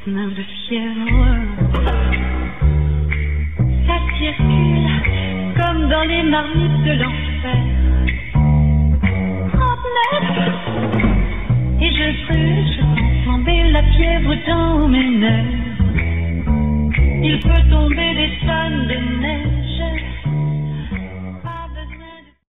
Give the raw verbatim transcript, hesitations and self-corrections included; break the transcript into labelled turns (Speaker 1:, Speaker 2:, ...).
Speaker 1: trente-neuf de fièvre. Ça circule comme dans les marmites de l'enfer. Trente-neuf. Et je brûle, je sens flamber la fièvre dans mes nerfs. Il peut tomber